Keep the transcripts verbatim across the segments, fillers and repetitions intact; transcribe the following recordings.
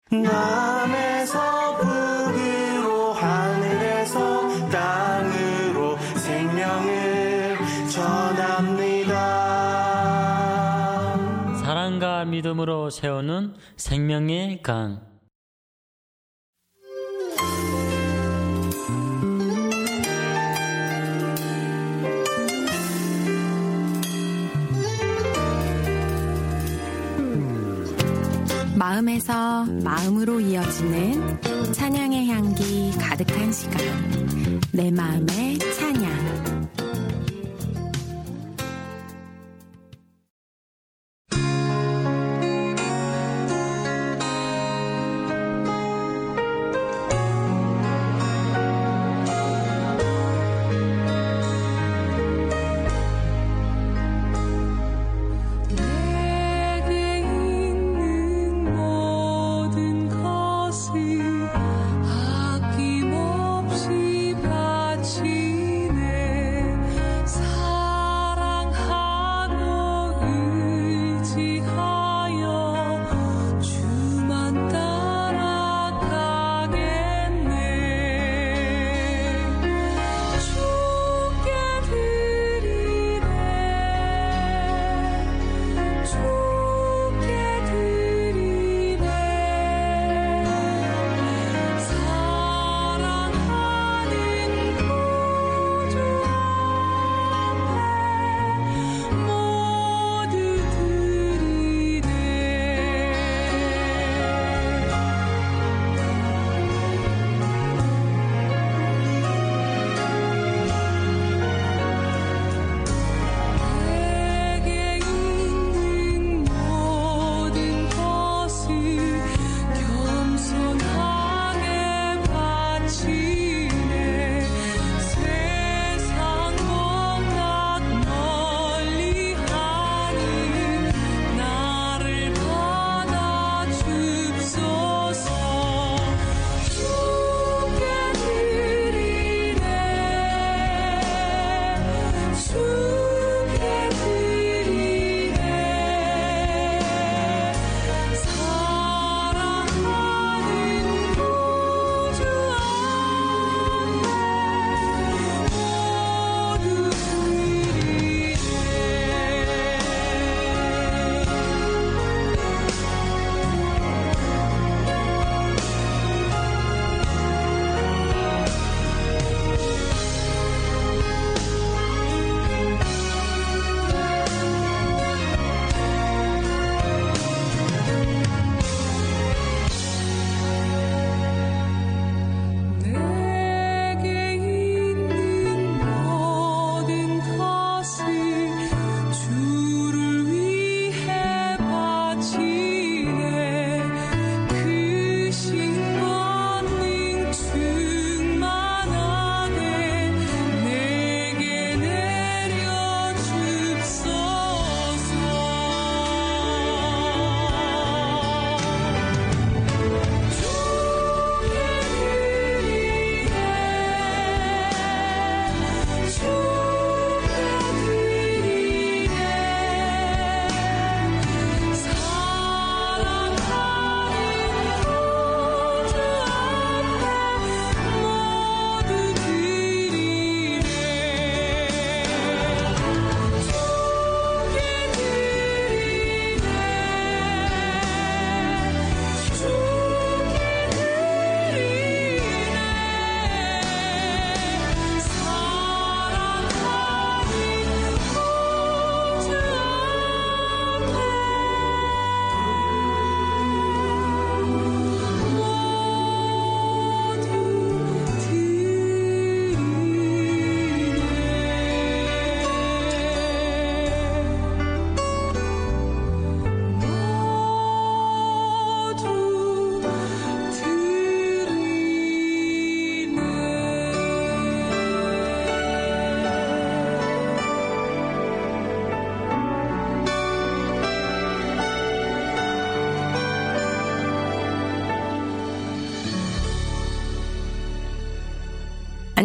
남에서 북으로 하늘에서 땅으로 생명을 전합니다. 사랑과 믿음으로 세우는 생명의 강. 마음에서 마음으로 이어지는 찬양의 향기 가득한 시간, 내 마음의 찬양.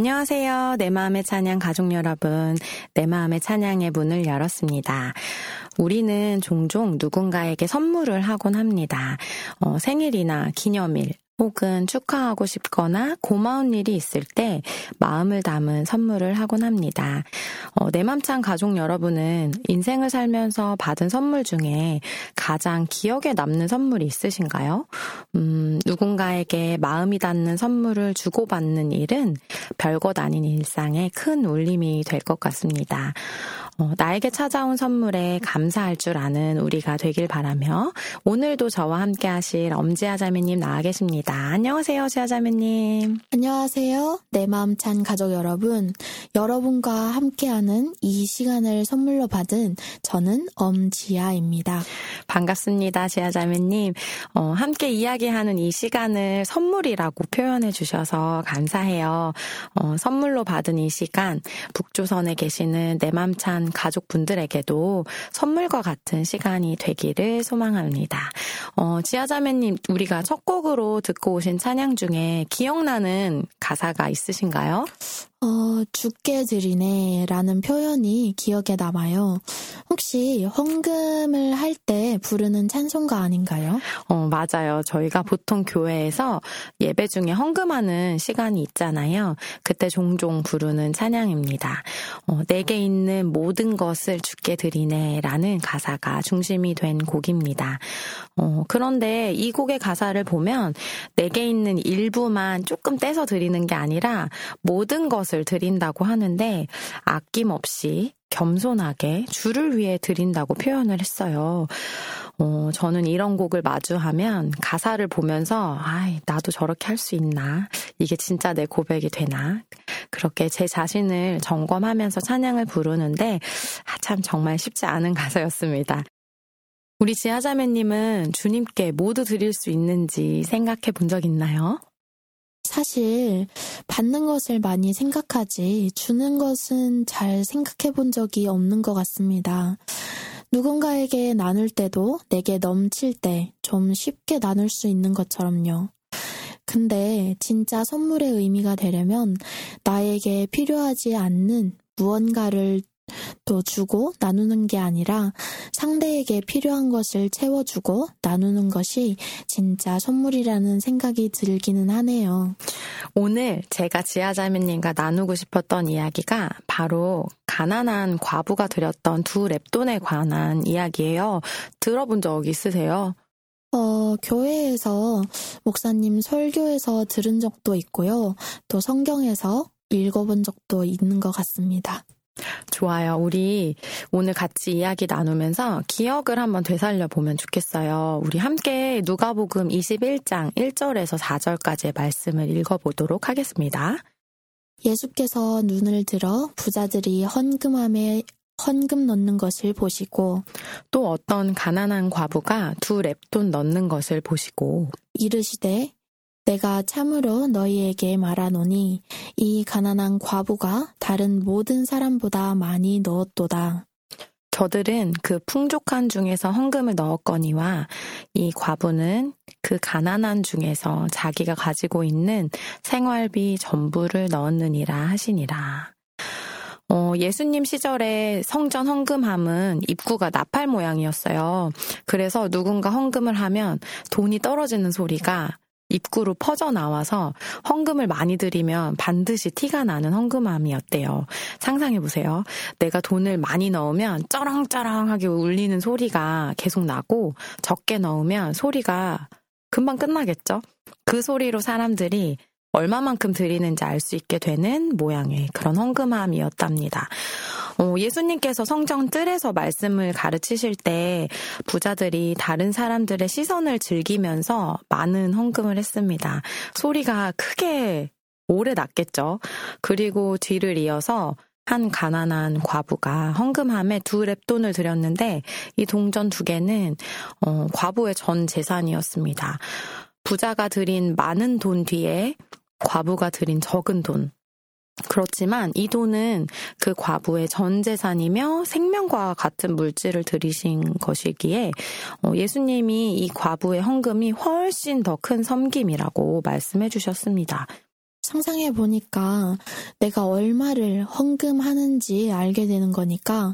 안녕하세요. 내 마음의 찬양 가족 여러분. 내 마음의 찬양의 문을 열었습니다. 우리는 종종 누군가에게 선물을 하곤 합니다. 어, 생일이나 기념일, 혹은 축하하고 싶거나 고마운 일이 있을 때 마음을 담은 선물을 하곤 합니다. 어, 내맘찬 가족 여러분은 인생을 살면서 받은 선물 중에 가장 기억에 남는 선물이 있으신가요? 음, 누군가에게 마음이 닿는 선물을 주고받는 일은 별것 아닌 일상에 큰 울림이 될 것 같습니다. 어, 나에게 찾아온 선물에 감사할 줄 아는 우리가 되길 바라며 오늘도 저와 함께 하실 엄지아 자매님 나와 계십니다. 안녕하세요, 지아 자매님. 안녕하세요. 내 마음 찬 가족 여러분. 여러분과 함께하는 이 시간을 선물로 받은 저는 엄지아입니다. 반갑습니다, 지아 자매님. 어, 함께 이야기하는 이 시간을 선물이라고 표현해 주셔서 감사해요. 어, 선물로 받은 이 시간, 북조선에 계시는 내 맘 찬 가족분들에게도 선물과 같은 시간이 되기를 소망합니다. 어, 지아 자매님, 우리가 첫 곡으로 듣고 오신 찬양 중에 기억나는 가사가 있으신가요? 어, 주께 드리네 라는 표현이 기억에 남아요. 혹시 헌금을 할 때 부르는 찬송가 아닌가요? 어, 맞아요. 저희가 보통 교회에서 예배 중에 헌금하는 시간이 있잖아요. 그때 종종 부르는 찬양입니다. 어, 내게 있는 모든 것을 주께 드리네 라는 가사가 중심이 된 곡입니다. 어, 그런데 이 곡의 가사를 보면 내게 있는 일부만 조금 떼서 드리는 게 아니라 모든 것을 드린다고 하는데 아낌없이 겸손하게 주를 위해 드린다고 표현을 했어요. 어, 저는 이런 곡을 마주하면 가사를 보면서 아이, 나도 저렇게 할 수 있나? 이게 진짜 내 고백이 되나? 그렇게 제 자신을 점검하면서 찬양을 부르는데 아, 참 정말 쉽지 않은 가사였습니다. 우리 지아자매님은 주님께 모두 드릴 수 있는지 생각해 본 적 있나요? 사실 받는 것을 많이 생각하지 주는 것은 잘 생각해 본 적이 없는 것 같습니다. 누군가에게 나눌 때도 내게 넘칠 때 좀 쉽게 나눌 수 있는 것처럼요. 근데 진짜 선물의 의미가 되려면 나에게 필요하지 않는 무언가를 또 주고 나누는 게 아니라 상대에게 필요한 것을 채워주고 나누는 것이 진짜 선물이라는 생각이 들기는 하네요. 오늘 제가 지아자매님과 나누고 싶었던 이야기가 바로 가난한 과부가 드렸던 두 랩돈에 관한 이야기예요. 들어본 적 있으세요? 어, 교회에서 목사님 설교에서 들은 적도 있고요. 또 성경에서 읽어본 적도 있는 것 같습니다. 좋아요. 우리 오늘 같이 이야기 나누면서 기억을 한번 되살려 보면 좋겠어요. 우리 함께 누가복음 이십일 장 일 절에서 사 절까지의 말씀을 읽어보도록 하겠습니다. 예수께서 눈을 들어 부자들이 헌금함에 헌금 넣는 것을 보시고 또 어떤 가난한 과부가 두 랩돈 넣는 것을 보시고 이르시되 내가 참으로 너희에게 말하노니 이 가난한 과부가 다른 모든 사람보다 많이 넣었도다. 저들은 그 풍족한 중에서 헌금을 넣었거니와 이 과부는 그 가난한 중에서 자기가 가지고 있는 생활비 전부를 넣었느니라 하시니라. 어, 예수님 시절에 성전 헌금함은 입구가 나팔 모양이었어요. 그래서 누군가 헌금을 하면 돈이 떨어지는 소리가 입구로 퍼져나와서 헌금을 많이 드리면 반드시 티가 나는 헌금함이었대요. 상상해보세요. 내가 돈을 많이 넣으면 쩌렁쩌렁하게 울리는 소리가 계속 나고 적게 넣으면 소리가 금방 끝나겠죠? 그 소리로 사람들이 얼마만큼 드리는지 알 수 있게 되는 모양의 그런 헌금함이었답니다. 어, 예수님께서 성전 뜰에서 말씀을 가르치실 때 부자들이 다른 사람들의 시선을 즐기면서 많은 헌금을 했습니다. 소리가 크게 오래 났겠죠. 그리고 뒤를 이어서 한 가난한 과부가 헌금함에 두 랩돈을 드렸는데 이 동전 두 개는 어, 과부의 전 재산이었습니다. 부자가 드린 많은 돈 뒤에 과부가 드린 적은 돈. 그렇지만 이 돈은 그 과부의 전 재산이며 생명과 같은 물질을 들이신 것이기에 예수님이 이 과부의 헌금이 훨씬 더 큰 섬김이라고 말씀해 주셨습니다. 상상해 보니까 내가 얼마를 헌금하는지 알게 되는 거니까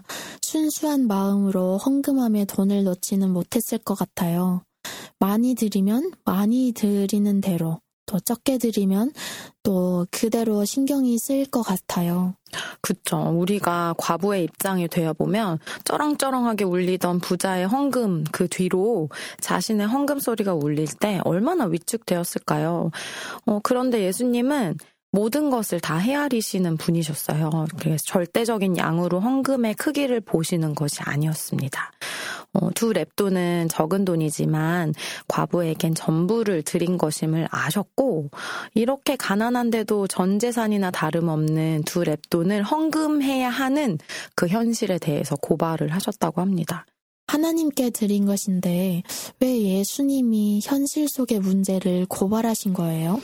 순수한 마음으로 헌금함에 돈을 넣지는 못했을 것 같아요. 많이 드리면 많이 드리는 대로, 또 적게 드리면 또 그대로 신경이 쓰일 것 같아요. 그쵸. 우리가 과부의 입장이 되어보면 쩌렁쩌렁하게 울리던 부자의 헌금 그 뒤로 자신의 헌금 소리가 울릴 때 얼마나 위축되었을까요? 어, 그런데 예수님은 모든 것을 다 헤아리시는 분이셨어요. 그래서 절대적인 양으로 헌금의 크기를 보시는 것이 아니었습니다. 어, 두 렙돈은 적은 돈이지만 과부에겐 전부를 드린 것임을 아셨고, 이렇게 가난한데도 전 재산이나 다름없는 두 렙돈을 헌금해야 하는 그 현실에 대해서 고발을 하셨다고 합니다. 하나님께 드린 것인데 왜 예수님이 현실 속의 문제를 고발하신 거예요?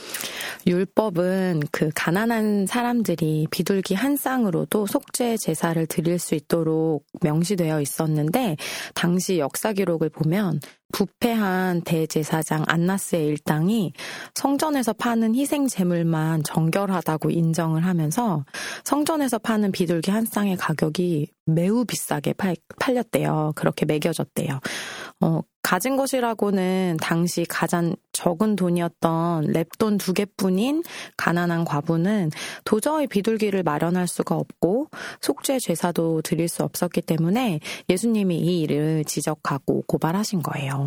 율법은 그 가난한 사람들이 비둘기 한 쌍으로도 속죄 제사를 드릴 수 있도록 명시되어 있었는데, 당시 역사 기록을 보면 부패한 대제사장 안나스의 일당이 성전에서 파는 희생 제물만 정결하다고 인정을 하면서 성전에서 파는 비둘기 한 쌍의 가격이 매우 비싸게 팔, 팔렸대요. 그렇게 매겨졌대요. 어, 가진 것이라고는 당시 가장 적은 돈이었던 렙돈 두 개뿐인 가난한 과부는 도저히 비둘기를 마련할 수가 없고 속죄 제사도 드릴 수 없었기 때문에 예수님이 이 일을 지적하고 고발하신 거예요.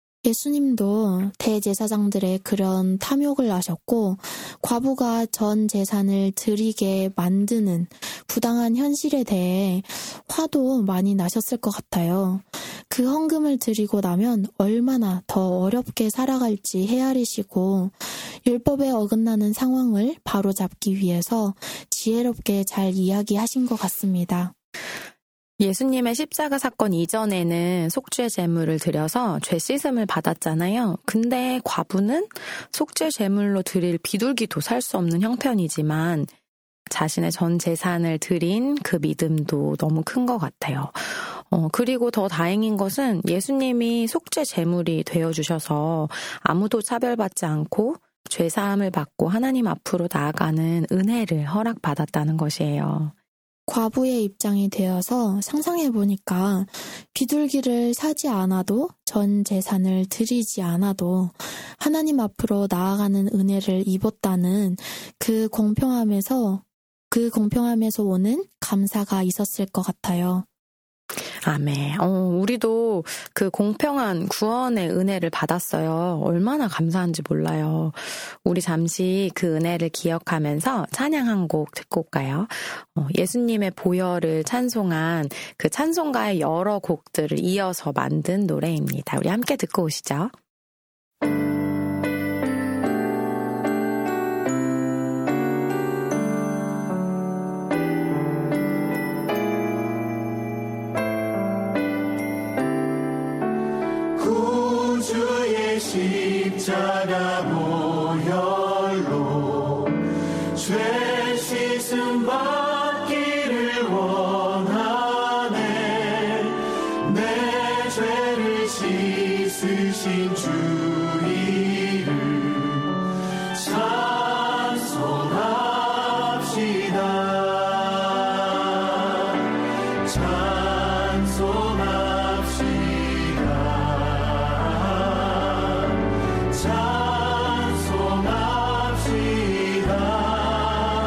예수님도 대제사장들의 그런 탐욕을 아셨고 과부가 전 재산을 드리게 만드는 부당한 현실에 대해 화도 많이 나셨을 것 같아요. 그 헌금을 드리고 나면 얼마나 더 어렵게 살아갈지 헤아리시고 율법에 어긋나는 상황을 바로잡기 위해서 지혜롭게 잘 이야기하신 것 같습니다. 예수님의 십자가 사건 이전에는 속죄 제물을 드려서 죄 씻음을 받았잖아요. 근데 과부는 속죄 제물로 드릴 비둘기도 살 수 없는 형편이지만 자신의 전 재산을 드린 그 믿음도 너무 큰 것 같아요. 어, 그리고 더 다행인 것은 예수님이 속죄 제물이 되어주셔서 아무도 차별받지 않고 죄사함을 받고 하나님 앞으로 나아가는 은혜를 허락받았다는 것이에요. 과부의 입장이 되어서 상상해보니까 비둘기를 사지 않아도 전 재산을 드리지 않아도 하나님 앞으로 나아가는 은혜를 입었다는 그 공평함에서 그 공평함에서 오는 감사가 있었을 것 같아요. 아멘. 어, 우리도 그 공평한 구원의 은혜를 받았어요. 얼마나 감사한지 몰라요. 우리 잠시 그 은혜를 기억하면서 찬양 한 곡 듣고 올까요? 어, 예수님의 보혈을 찬송한 그 찬송가의 여러 곡들을 이어서 만든 노래입니다. 우리 함께 듣고 오시죠. 구주의 십자가 보혈로 죄 씻음 받기를 원하네. 내 죄를 씻으신 주 이름 찬송합시다. 찬송합시다. 찬송합시다.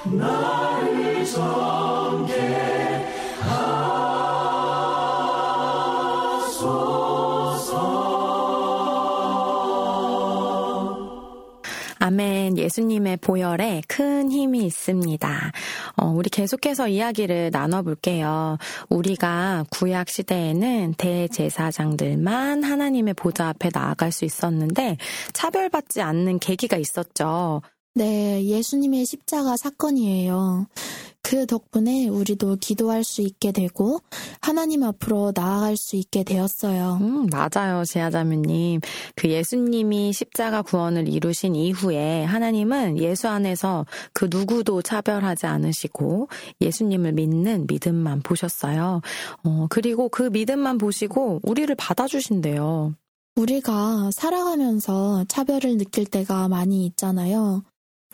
나를 전개하소서. 아멘. 예수님의 보혈에 큰 힘이 있습니다. 어, 우리 계속해서 이야기를 나눠볼게요. 우리가 구약 시대에는 대제사장들만 하나님의 보좌 앞에 나아갈 수 있었는데 차별받지 않는 계기가 있었죠. 네, 예수님의 십자가 사건이에요. 그 덕분에 우리도 기도할 수 있게 되고 하나님 앞으로 나아갈 수 있게 되었어요. 음, 맞아요, 제아자매님. 그 예수님이 십자가 구원을 이루신 이후에 하나님은 예수 안에서 그 누구도 차별하지 않으시고 예수님을 믿는 믿음만 보셨어요. 어, 그리고 그 믿음만 보시고 우리를 받아주신대요. 우리가 살아가면서 차별을 느낄 때가 많이 있잖아요.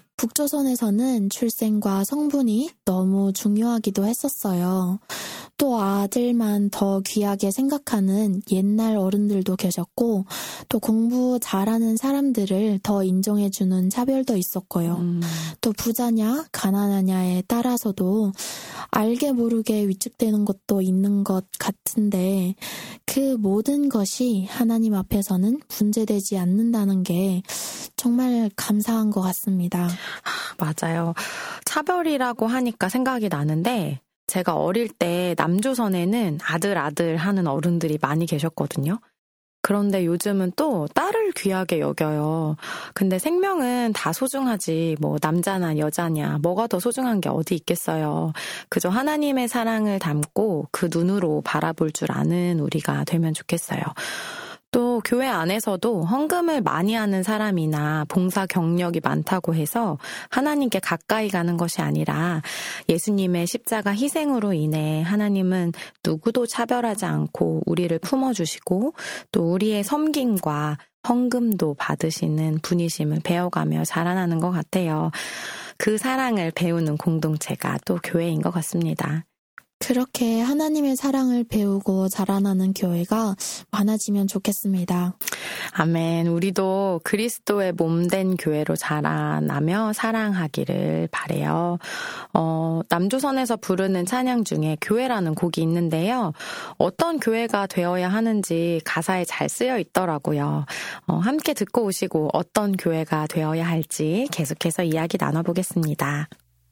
북조선에서는 출생과 성분이 너무 중요하기도 했었어요. 또 아들만 더 귀하게 생각하는 옛날 어른들도 계셨고, 또 공부 잘하는 사람들을 더 인정해주는 차별도 있었고요. 음. 또 부자냐 가난하냐에 따라서도 알게 모르게 위축되는 것도 있는 것 같은데, 그 모든 것이 하나님 앞에서는 문제되지 않는다는 게 정말 감사한 것 같습니다. 맞아요. 차별이라고 하니까 생각이 나는데 제가 어릴 때 남조선에는 아들 아들 하는 어른들이 많이 계셨거든요. 그런데 요즘은 또 딸을 귀하게 여겨요. 근데 생명은 다 소중하지 뭐 남자나 여자냐 뭐가 더 소중한 게 어디 있겠어요. 그저 하나님의 사랑을 담고 그 눈으로 바라볼 줄 아는 우리가 되면 좋겠어요. 또 교회 안에서도 헌금을 많이 하는 사람이나 봉사 경력이 많다고 해서 하나님께 가까이 가는 것이 아니라 예수님의 십자가 희생으로 인해 하나님은 누구도 차별하지 않고 우리를 품어주시고 또 우리의 섬김과 헌금도 받으시는 분이심을 배워가며 자라나는 것 같아요. 그 사랑을 배우는 공동체가 또 교회인 것 같습니다. 그렇게 하나님의 사랑을 배우고 자라나는 교회가 많아지면 좋겠습니다. 아멘. 우리도 그리스도의 몸된 교회로 자라나며 사랑하기를 바라요. 어, 남조선에서 부르는 찬양 중에 교회라는 곡이 있는데요. 어떤 교회가 되어야 하는지 가사에 잘 쓰여 있더라고요. 어, 함께 듣고 오시고 어떤 교회가 되어야 할지 계속해서 이야기 나눠보겠습니다.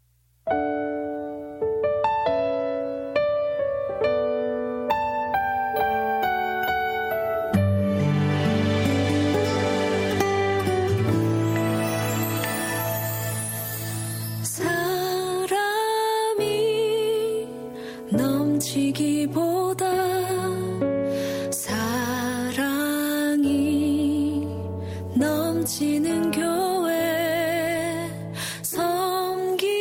넘치기보다 사랑이 넘치는 교회 섬기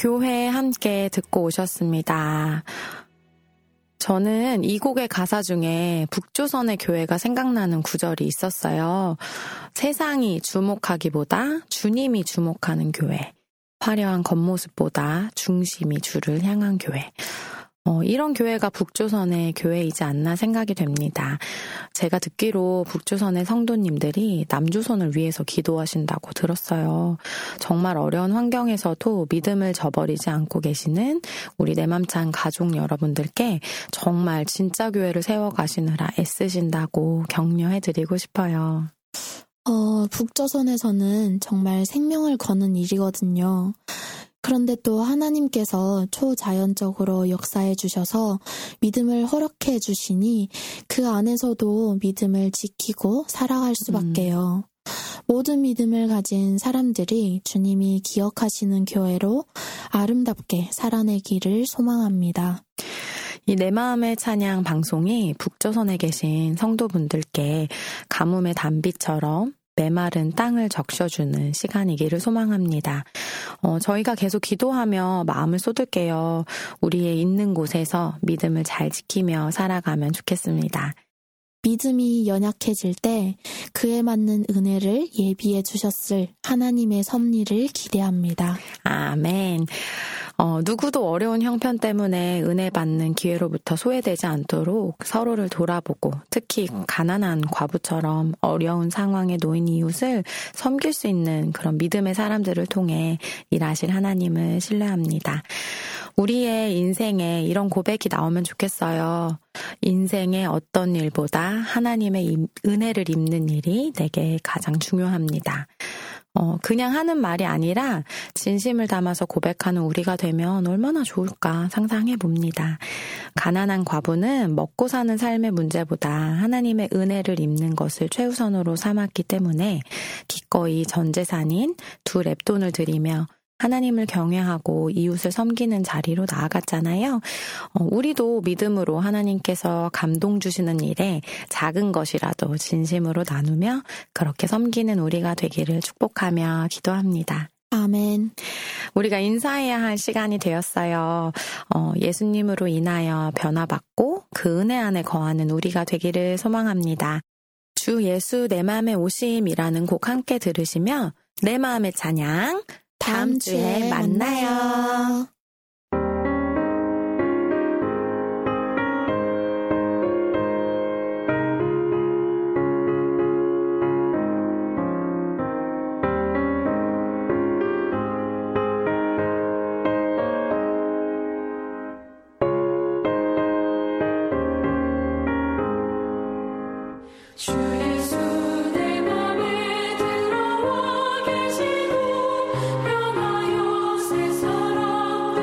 교회 함께 듣고 오셨습니다. 저는 이 곡의 가사 중에 북조선의 교회가 생각나는 구절이 있었어요. 세상이 주목하기보다 주님이 주목하는 교회. 화려한 겉모습보다 중심이 주를 향한 교회. 어, 이런 교회가 북조선의 교회이지 않나 생각이 됩니다. 제가 듣기로 북조선의 성도님들이 남조선을 위해서 기도하신다고 들었어요. 정말 어려운 환경에서도 믿음을 저버리지 않고 계시는 우리 내맘찬 가족 여러분들께 정말 진짜 교회를 세워가시느라 애쓰신다고 격려해드리고 싶어요. 어, 북조선에서는 정말 생명을 거는 일이거든요. 그런데 또 하나님께서 초자연적으로 역사해 주셔서 믿음을 허락해 주시니 그 안에서도 믿음을 지키고 살아갈 수밖에요. 음. 모든 믿음을 가진 사람들이 주님이 기억하시는 교회로 아름답게 살아내기를 소망합니다. 이 내 마음의 찬양 방송이 북조선에 계신 성도분들께 가뭄의 단비처럼 메마른 땅을 적셔주는 시간이기를 소망합니다. 어, 저희가 계속 기도하며 마음을 쏟을게요. 우리의 있는 곳에서 믿음을 잘 지키며 살아가면 좋겠습니다. 믿음이 연약해질 때 그에 맞는 은혜를 예비해 주셨을 하나님의 섭리를 기대합니다. 아멘. 어, 누구도 어려운 형편 때문에 은혜 받는 기회로부터 소외되지 않도록 서로를 돌아보고 특히 가난한 과부처럼 어려운 상황에 놓인 이웃을 섬길 수 있는 그런 믿음의 사람들을 통해 일하실 하나님을 신뢰합니다. 우리의 인생에 이런 고백이 나오면 좋겠어요. 인생의 어떤 일보다 하나님의 은혜를 입는 일이 내게 가장 중요합니다. 어, 그냥 하는 말이 아니라 진심을 담아서 고백하는 우리가 되면 얼마나 좋을까 상상해 봅니다. 가난한 과부는 먹고 사는 삶의 문제보다 하나님의 은혜를 입는 것을 최우선으로 삼았기 때문에 기꺼이 전 재산인 두 랩돈을 드리며 하나님을 경외하고 이웃을 섬기는 자리로 나아갔잖아요. 어, 우리도 믿음으로 하나님께서 감동 주시는 일에 작은 것이라도 진심으로 나누며 그렇게 섬기는 우리가 되기를 축복하며 기도합니다. 아멘. 우리가 인사해야 할 시간이 되었어요. 어, 예수님으로 인하여 변화받고 그 은혜 안에 거하는 우리가 되기를 소망합니다. 주 예수 내 마음에 오심이라는 곡 함께 들으시며 내 마음의 찬양 다음 주에 만나요. 주 예수 내 맘에 들어와 계시고 변하여 새 사람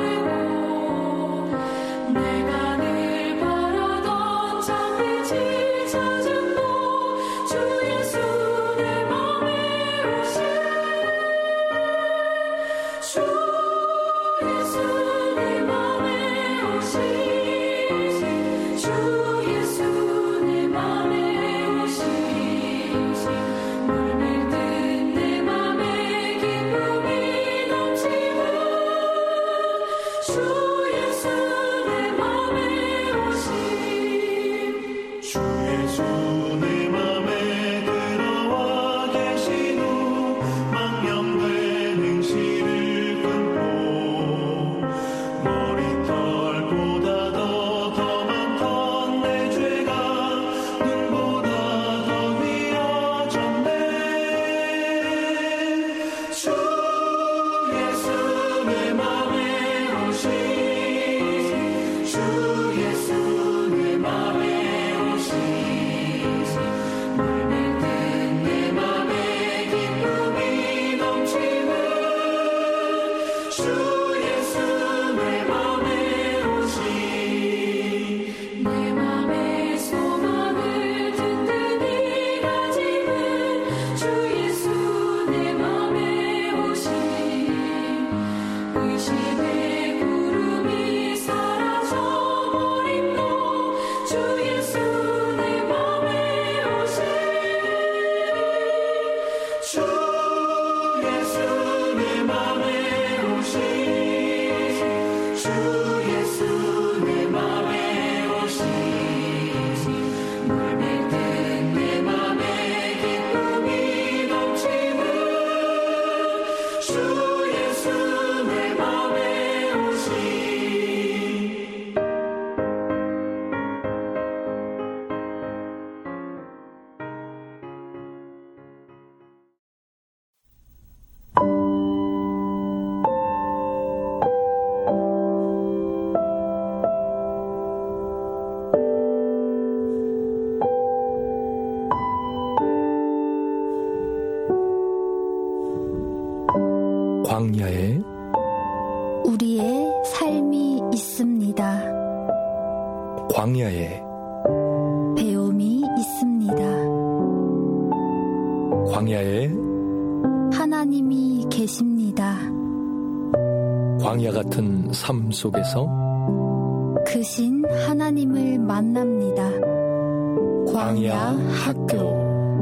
광야에 우리의 삶이 있습니다. 광야에 배움이 있습니다. 광야에 하나님이 계십니다. 광야 같은 삶 속에서 크신 하나님을 만납니다. 광야 학교.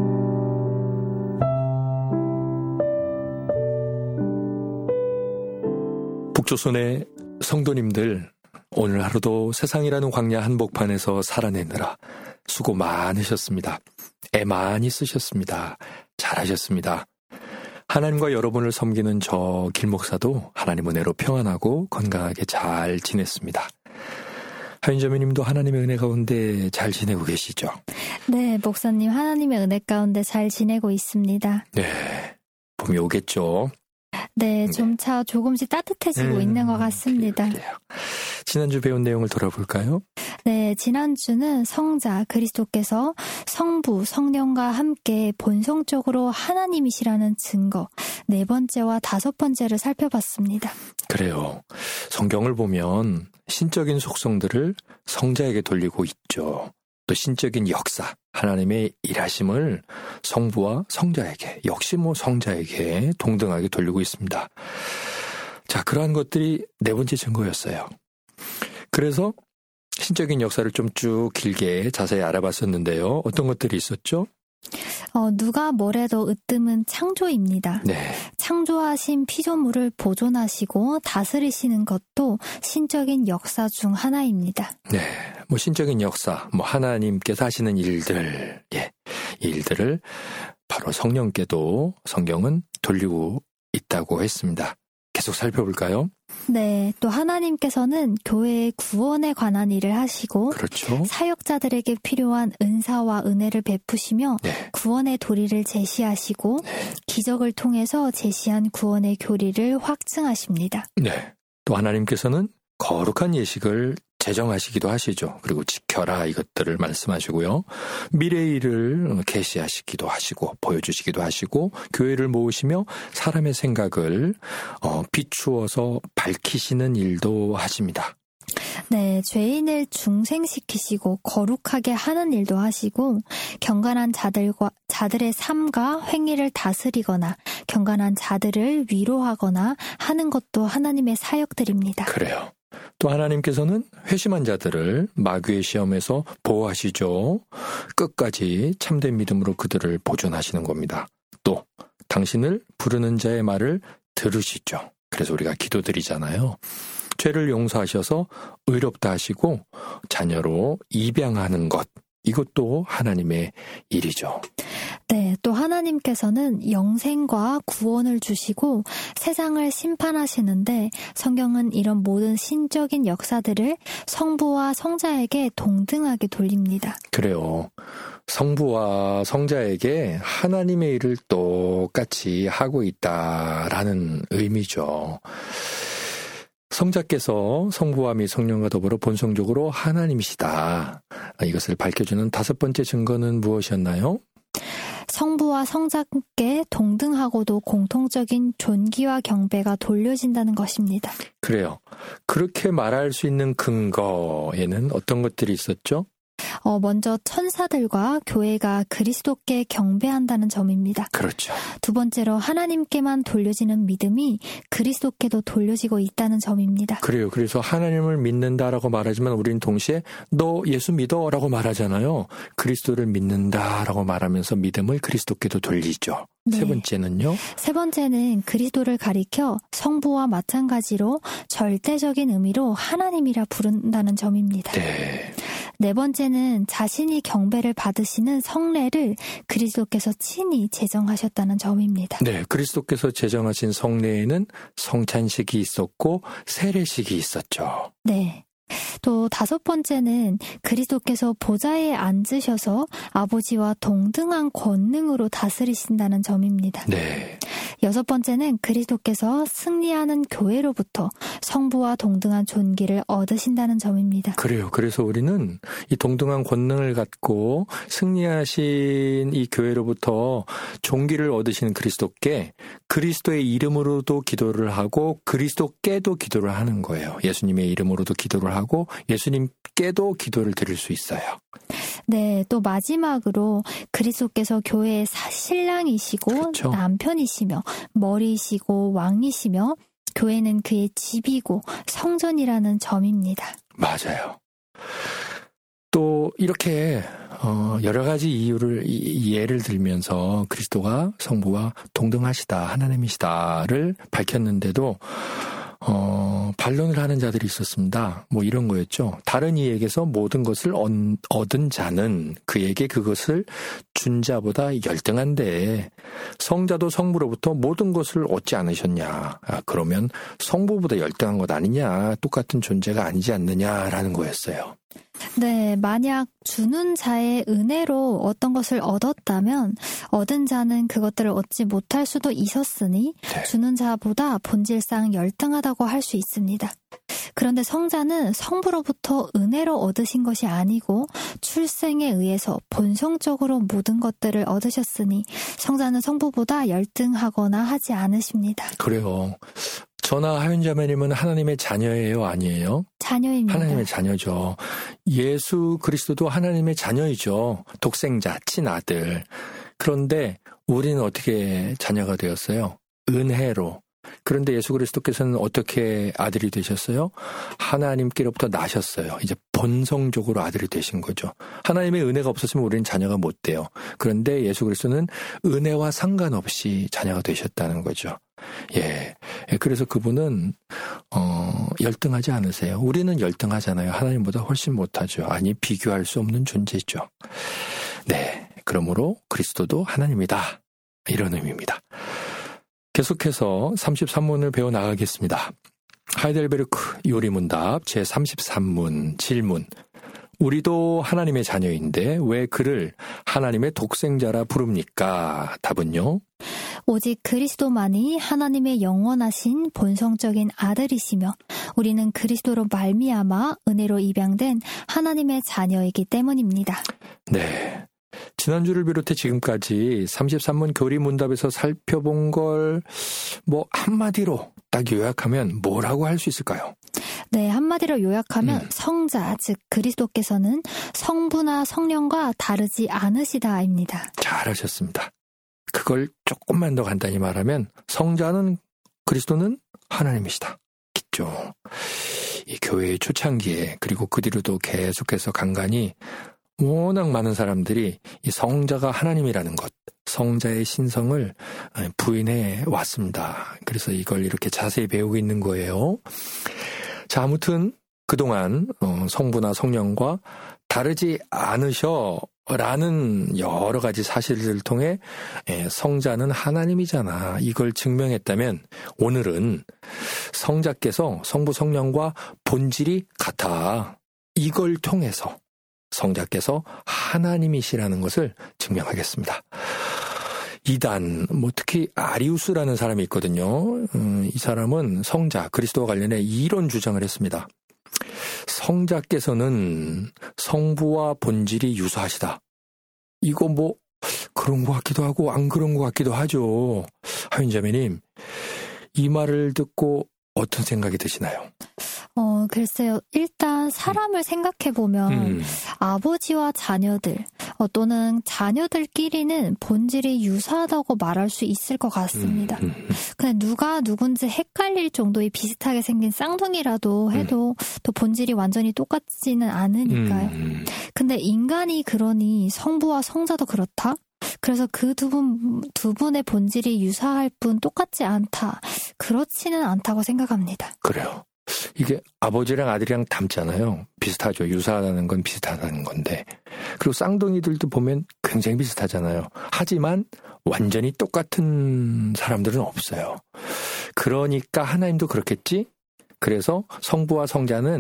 북조선의 성도님들, 오늘 하루도 세상이라는 광야 한복판에서 살아내느라 수고 많으셨습니다. 애 많이 쓰셨습니다. 잘하셨습니다. 하나님과 여러분을 섬기는 저 길목사도 하나님 은혜로 평안하고 건강하게 잘 지냈습니다. 하윤자매님도 하나님의 은혜 가운데 잘 지내고 계시죠? 네, 목사님 하나님의 은혜 가운데 잘 지내고 있습니다. 네, 봄이 오겠죠? 네, 점차 조금씩 따뜻해지고 음, 있는 것 같습니다. 그래요. 지난주 배운 내용을 돌아볼까요? 네, 지난주는 성자 그리스도께서 성부, 성령과 함께 본성적으로 하나님이시라는 증거, 네 번째와 다섯 번째를 살펴봤습니다. 그래요. 성경을 보면 신적인 속성들을 성자에게 돌리고 있죠. 또 신적인 역사, 하나님의 일하심을 성부와 성자에게, 역시 뭐 성자에게 동등하게 돌리고 있습니다. 자, 그러한 것들이 네 번째 증거였어요. 그래서 신적인 역사를 좀 쭉 길게 자세히 알아봤었는데요. 어떤 것들이 있었죠? 어, 누가 뭐래도 으뜸은 창조입니다. 네. 창조하신 피조물을 보존하시고 다스리시는 것도 신적인 역사 중 하나입니다. 네. 뭐 신적인 역사, 뭐 하나님께서 하시는 일들, 예. 이 일들을 바로 성령께도 성경은 돌리고 있다고 했습니다. 계속 살펴볼까요? 네, 또 하나님께서는 교회의 구원에 관한 일을 하시고 그렇죠. 사역자들에게 필요한 은사와 은혜를 베푸시며 네. 구원의 도리를 제시하시고 네. 기적을 통해서 제시한 구원의 교리를 확증하십니다. 네. 또 하나님께서는 거룩한 예식을 제정하시기도 하시죠. 그리고 지켜라 이것들을 말씀하시고요. 미래의 일을 계시하시기도 하시고 보여주시기도 하시고 교회를 모으시며 사람의 생각을 어, 비추어서 밝히시는 일도 하십니다. 네, 죄인을 중생시키시고 거룩하게 하는 일도 하시고 경건한 자들과 자들의 삶과 행위를 다스리거나 경건한 자들을 위로하거나 하는 것도 하나님의 사역들입니다. 그래요. 또 하나님께서는 회심한 자들을 마귀의 시험에서 보호하시죠. 끝까지 참된 믿음으로 그들을 보존하시는 겁니다. 또 당신을 부르는 자의 말을 들으시죠. 그래서 우리가 기도드리잖아요. 죄를 용서하셔서 의롭다 하시고 자녀로 입양하는 것, 이것도 하나님의 일이죠. 네, 또 하나님께서는 영생과 구원을 주시고 세상을 심판하시는데 성경은 이런 모든 신적인 역사들을 성부와 성자에게 동등하게 돌립니다. 그래요. 성부와 성자에게 하나님의 일을 똑같이 하고 있다라는 의미죠. 성자께서 성부와 및 성령과 더불어 본성적으로 하나님이시다. 이것을 밝혀주는 다섯 번째 증거는 무엇이었나요? 성부와 성자께 동등하고도 공통적인 존귀와 경배가 돌려진다는 것입니다. 그래요. 그렇게 말할 수 있는 근거에는 어떤 것들이 있었죠? 어, 먼저 천사들과 교회가 그리스도께 경배한다는 점입니다. 그렇죠. 두 번째로 하나님께만 돌려지는 믿음이 그리스도께도 돌려지고 있다는 점입니다. 그래요. 그래서 하나님을 믿는다라고 말하지만 우리는 동시에 너 예수 믿어라고 말하잖아요. 그리스도를 믿는다라고 말하면서 믿음을 그리스도께도 돌리죠. 네. 세 번째는요? 세 번째는 그리스도를 가리켜 성부와 마찬가지로 절대적인 의미로 하나님이라 부른다는 점입니다. 네. 네 번째는 자신이 경배를 받으시는 성례를 그리스도께서 친히 제정하셨다는 점입니다. 네, 그리스도께서 제정하신 성례에는 성찬식이 있었고 세례식이 있었죠. 네. 또 다섯 번째는 그리스도께서 보좌에 앉으셔서 아버지와 동등한 권능으로 다스리신다는 점입니다. 네. 여섯 번째는 그리스도께서 승리하는 교회로부터 성부와 동등한 존귀를 얻으신다는 점입니다. 그래요. 그래서 우리는 이 동등한 권능을 갖고 승리하신 이 교회로부터 존귀를 얻으신 그리스도께 그리스도의 이름으로도 기도를 하고 그리스도께도 기도를 하는 거예요. 예수님의 이름으로도 기도를 하고 예수님께도 기도를 드릴 수 있어요. 네, 또 마지막으로 그리스도께서 교회의 신랑이시고 그렇죠. 남편이시며 머리이시고 왕이시며 교회는 그의 집이고 성전이라는 점입니다. 맞아요. 또 이렇게 여러 가지 이유를 예를 들면서 그리스도가 성부와 동등하시다, 하나님이시다를 밝혔는데도 어, 반론을 하는 자들이 있었습니다. 뭐 이런 거였죠. 다른 이에게서 모든 것을 얻은 자는 그에게 그것을 준 자보다 열등한데 성자도 성부로부터 모든 것을 얻지 않으셨냐. 아, 그러면 성부보다 열등한 것 아니냐. 똑같은 존재가 아니지 않느냐라는 거였어요. 네, 만약 주는 자의 은혜로 어떤 것을 얻었다면 얻은 자는 그것들을 얻지 못할 수도 있었으니 네. 주는 자보다 본질상 열등하다고 할 수 있습니다. 그런데 성자는 성부로부터 은혜로 얻으신 것이 아니고 출생에 의해서 본성적으로 모든 것들을 얻으셨으니 성자는 성부보다 열등하거나 하지 않으십니다. 그래요. 저나 하윤자매님은 하나님의 자녀예요, 아니에요? 자녀입니다. 하나님의 자녀죠. 예수 그리스도도 하나님의 자녀이죠. 독생자, 친아들. 그런데 우리는 어떻게 자녀가 되었어요? 은혜로. 그런데 예수 그리스도께서는 어떻게 아들이 되셨어요? 하나님께로부터 나셨어요. 이제 본성적으로 아들이 되신 거죠. 하나님의 은혜가 없었으면 우리는 자녀가 못 돼요. 그런데 예수 그리스도는 은혜와 상관없이 자녀가 되셨다는 거죠. 예. 그래서 그분은 어, 열등하지 않으세요. 우리는 열등하잖아요. 하나님보다 훨씬 못하죠. 아니, 비교할 수 없는 존재죠. 네. 그러므로 그리스도도 하나님이다. 이런 의미입니다. 계속해서 삼십삼 문을 배워 나가겠습니다. 하이델베르크 요리문답 제삼십삼 문 질문. 우리도 하나님의 자녀인데 왜 그를 하나님의 독생자라 부릅니까? 답은요? 오직 그리스도만이 하나님의 영원하신 본성적인 아들이시며 우리는 그리스도로 말미암아 은혜로 입양된 하나님의 자녀이기 때문입니다. 네. 지난주를 비롯해 지금까지 삼십삼 문 교리문답에서 살펴본 걸 뭐 한마디로 딱 요약하면 뭐라고 할 수 있을까요? 네, 한마디로 요약하면 음. 성자, 즉 그리스도께서는 성부나 성령과 다르지 않으시다입니다. 잘하셨습니다. 그걸 조금만 더 간단히 말하면 성자는 그리스도는 하나님이시다. 있죠. 이 교회의 초창기에 그리고 그 뒤로도 계속해서 간간히 워낙 많은 사람들이 이 성자가 하나님이라는 것, 성자의 신성을 부인해 왔습니다. 그래서 이걸 이렇게 자세히 배우고 있는 거예요. 자, 아무튼 그동안 성부나 성령과 다르지 않으셔라는 여러 가지 사실들을 통해 성자는 하나님이잖아. 이걸 증명했다면 오늘은 성자께서 성부 성령과 본질이 같아. 이걸 통해서 성자께서 하나님이시라는 것을 증명하겠습니다. 이단, 뭐 특히 아리우스라는 사람이 있거든요. 음, 이 사람은 성자, 그리스도와 관련해 이런 주장을 했습니다. 성자께서는 성부와 본질이 유사하시다. 이거 뭐 그런 것 같기도 하고 안 그런 것 같기도 하죠. 하윤자매님, 이 말을 듣고 어떤 생각이 드시나요? 어, 글쎄요. 일단 사람을 음. 생각해보면 음. 아버지와 자녀들 어, 또는 자녀들끼리는 본질이 유사하다고 말할 수 있을 것 같습니다. 음. 음. 근데 누가 누군지 헷갈릴 정도의 비슷하게 생긴 쌍둥이라도 해도 음. 또 본질이 완전히 똑같지는 않으니까요. 음. 근데 인간이 그러니 성부와 성자도 그렇다? 그래서 그 두 분, 두 분의 본질이 유사할 뿐 똑같지 않다. 그렇지는 않다고 생각합니다. 그래요. 이게 아버지랑 아들이랑 닮잖아요. 비슷하죠. 유사하다는 건 비슷하다는 건데. 그리고 쌍둥이들도 보면 굉장히 비슷하잖아요. 하지만 완전히 똑같은 사람들은 없어요. 그러니까 하나님도 그렇겠지? 그래서 성부와 성자는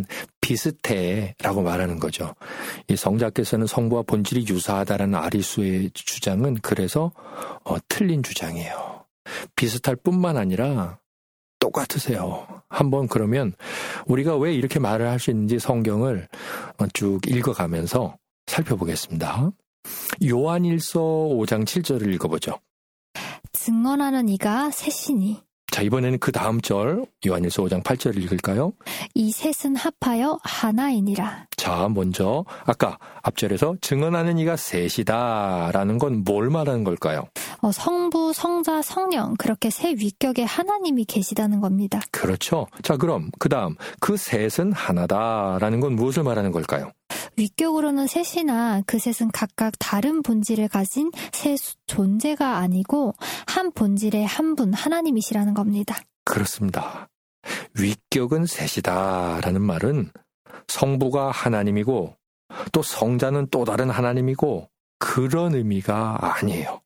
비슷해라고 말하는 거죠. 이 성자께서는 성부와 본질이 유사하다라는 아리수의 주장은 그래서 어, 틀린 주장이에요. 비슷할 뿐만 아니라 똑같으세요. 한번 그러면 우리가 왜 이렇게 말을 할 수 있는지 성경을 쭉 읽어가면서 살펴보겠습니다. 요한일서 오 장 칠 절을 읽어보죠. 증언하는 이가 셋이니. 자, 이번에는 그 다음 절 요한일서 오 장 팔 절을 읽을까요? 이 셋은 합하여 하나이니라. 자, 먼저 아까 앞절에서 증언하는 이가 셋이다라는 건 뭘 말하는 걸까요? 어, 성부, 성자, 성령 그렇게 세 위격의 하나님이 계시다는 겁니다. 그렇죠. 자, 그럼 그 다음 그 셋은 하나다라는 건 무엇을 말하는 걸까요? 위격으로는 셋이나 그 셋은 각각 다른 본질을 가진 세 존재가 아니고 한 본질의 한 분 하나님이시라는 겁니다. 그렇습니다. 위격은 셋이다라는 말은 성부가 하나님이고 또 성자는 또 다른 하나님이고 그런 의미가 아니에요.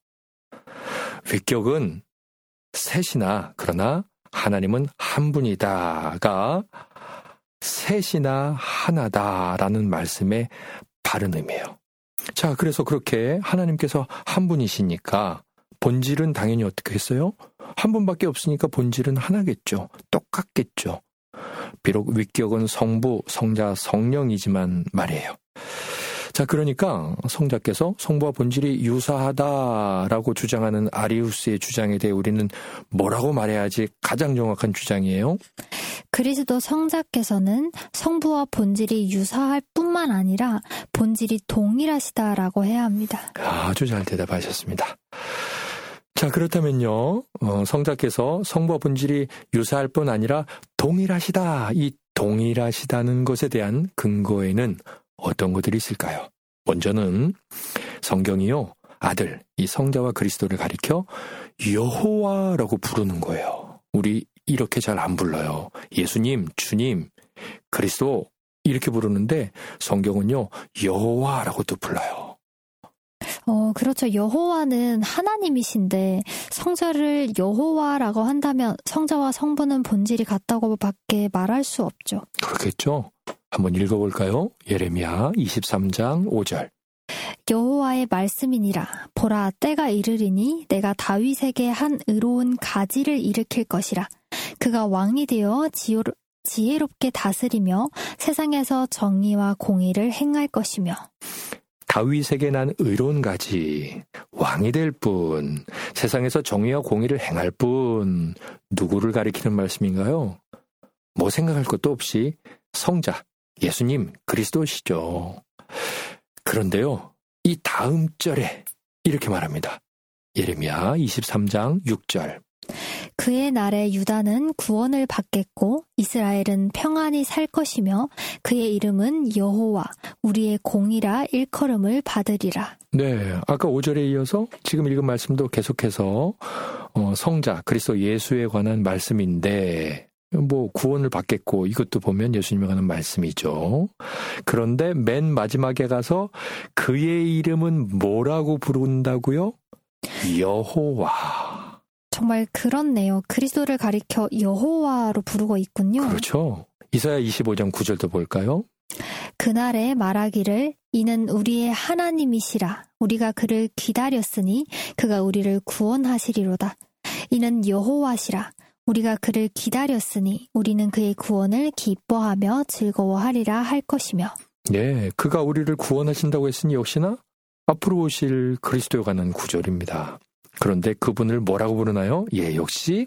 위격은 셋이나 그러나 하나님은 한 분이다가 셋이나 하나다라는 말씀의 바른 의미예요. 자, 그래서 그렇게 하나님께서 한 분이시니까 본질은 당연히 어떻게 했어요? 한 분밖에 없으니까 본질은 하나겠죠. 똑같겠죠. 비록 위격은 성부, 성자, 성령이지만 말이에요. 자, 그러니까 성자께서 성부와 본질이 유사하다라고 주장하는 아리우스의 주장에 대해 우리는 뭐라고 말해야지 가장 정확한 주장이에요? 그리스도 성자께서는 성부와 본질이 유사할 뿐만 아니라 본질이 동일하시다라고 해야 합니다. 아주 잘 대답하셨습니다. 자, 그렇다면요, 어, 성자께서 성부와 본질이 유사할 뿐 아니라 동일하시다, 이 동일하시다는 것에 대한 근거에는 어떤 것들이 있을까요? 먼저는 성경이요, 아들, 이 성자와 그리스도를 가리켜 여호와라고 부르는 거예요. 우리 이렇게 잘 안 불러요. 예수님, 주님, 그리스도 이렇게 부르는데 성경은요, 여호와라고도 불러요. 어, 그렇죠. 여호와는 하나님이신데 성자를 여호와라고 한다면 성자와 성부는 본질이 같다고밖에 말할 수 없죠. 그렇겠죠. 한번 읽어볼까요? 예레미야 이십삼 장 오 절. 여호와의 말씀이니라. 보라, 때가 이르리니 내가 다윗에게 한 의로운 가지를 일으킬 것이라. 그가 왕이 되어 지혜로, 지혜롭게 다스리며 세상에서 정의와 공의를 행할 것이며. 다윗에게 난 의로운 가지, 왕이 될 뿐, 세상에서 정의와 공의를 행할 뿐, 누구를 가리키는 말씀인가요? 뭐 생각할 것도 없이 성자, 예수님, 그리스도시죠. 그런데요, 이 다음 절에 이렇게 말합니다. 예레미야 이십삼 장 육 절. 그의 날에 유다는 구원을 받겠고 이스라엘은 평안히 살 것이며 그의 이름은 여호와 우리의 공이라 일컬음을 받으리라. 네, 아까 오 절에 이어서 지금 읽은 말씀도 계속해서 어, 성자 그리스도 예수에 관한 말씀인데 뭐 구원을 받겠고 이것도 보면 예수님에 관한 말씀이죠. 그런데 맨 마지막에 가서 그의 이름은 뭐라고 부른다고요? 여호와. 정말 그렇네요. 그리스도를 가리켜 여호와로 부르고 있군요. 그렇죠. 이사야 이십오 장 구 절도 볼까요? 그날에 말하기를 이는 우리의 하나님이시라. 우리가 그를 기다렸으니 그가 우리를 구원하시리로다. 이는 여호와시라. 우리가 그를 기다렸으니 우리는 그의 구원을 기뻐하며 즐거워하리라 할 것이며. 네, 그가 우리를 구원하신다고 했으니 역시나 앞으로 오실 그리스도에 관한 구절입니다. 그런데 그분을 뭐라고 부르나요? 예, 역시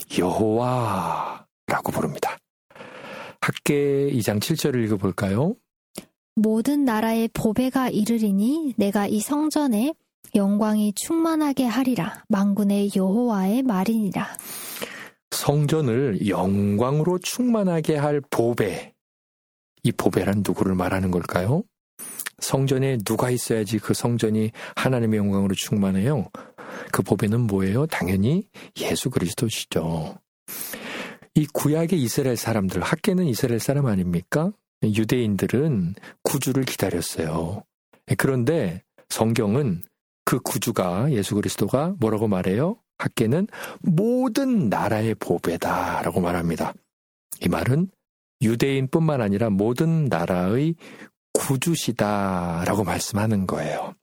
여호와라고 부릅니다. 학개 이 장 칠 절을 읽어볼까요? 모든 나라의 보배가 이르리니 내가 이 성전에 영광이 충만하게 하리라. 만군의 여호와의 말이니라. 성전을 영광으로 충만하게 할 보배. 이 보배란 누구를 말하는 걸까요? 성전에 누가 있어야지 그 성전이 하나님의 영광으로 충만해요? 그 보배는 뭐예요? 당연히 예수 그리스도시죠. 이 구약의 이스라엘 사람들, 학개는 이스라엘 사람 아닙니까? 유대인들은 구주를 기다렸어요. 그런데 성경은 그 구주가 예수 그리스도가 뭐라고 말해요? 학개는 모든 나라의 보배다라고 말합니다. 이 말은 유대인뿐만 아니라 모든 나라의 구주시다라고 말씀하는 거예요.